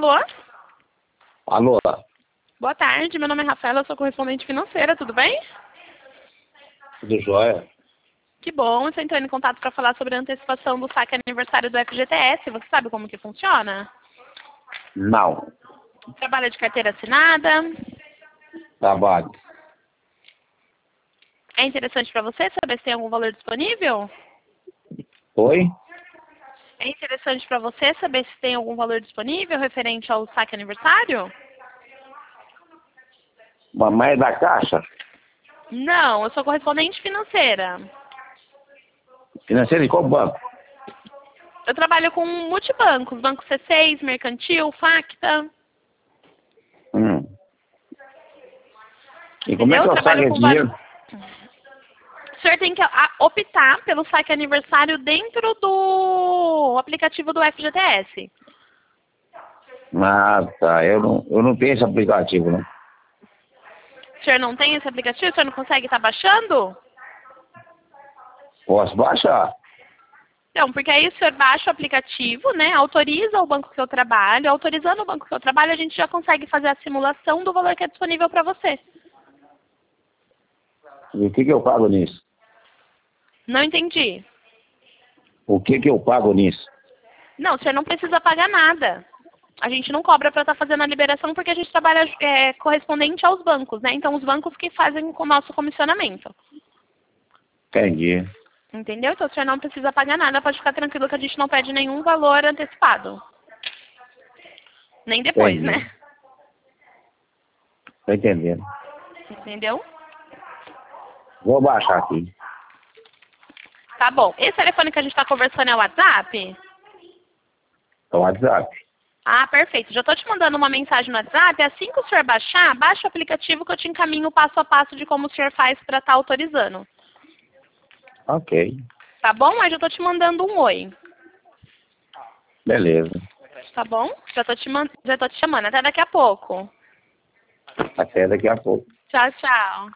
Alô? Alô? Boa tarde, meu nome é Rafaela, eu sou correspondente financeira, tudo bem? Tudo jóia? Que bom, você entrou em contato para falar sobre a antecipação do saque aniversário do FGTS. Você sabe como que funciona? Não. Trabalha de carteira assinada? Trabalho. É interessante para você saber se tem algum valor disponível? Oi? É interessante para você saber se tem algum valor disponível referente ao saque aniversário? Mamãe é da Caixa? Não, eu sou correspondente financeira. Financeiro de qual banco? Eu trabalho com multibancos, Banco C6, Mercantil, Facta. E como é Entendeu? que Eu eu saco trabalho esse com vários. dinheiro? O senhor tem que optar pelo saque aniversário dentro do aplicativo do FGTS. Ah, tá. Eu não tenho esse aplicativo, não. O senhor não tem esse aplicativo? O senhor não consegue estar baixando? Posso baixar? Não, porque aí o senhor baixa o aplicativo, né? Autoriza o banco que eu trabalho. Autorizando o banco que eu trabalho, a gente já consegue fazer a simulação do valor que é disponível para você. E o que eu pago nisso? Não entendi. O que eu pago nisso? Não, o senhor não precisa pagar nada. A gente não cobra para estar fazendo a liberação porque a gente trabalha correspondente aos bancos, né? Então, os bancos que fazem o nosso comissionamento. Entendi. Entendeu? Então, o senhor não precisa pagar nada. Pode ficar tranquilo que a gente não pede nenhum valor antecipado. Nem depois, Entendi. né? Tô entendendo. Entendeu? Vou baixar aqui. Tá bom. Esse telefone que a gente está conversando é o WhatsApp? É o WhatsApp. Ah, perfeito. Já estou te mandando uma mensagem no WhatsApp. Assim que o senhor baixar, baixa o aplicativo que eu te encaminho passo a passo de como o senhor faz para estar autorizando. Ok. Tá bom? Mas já estou te mandando um oi. Beleza. Tá bom? Já tô te chamando. Até daqui a pouco. Até daqui a pouco. Tchau, tchau.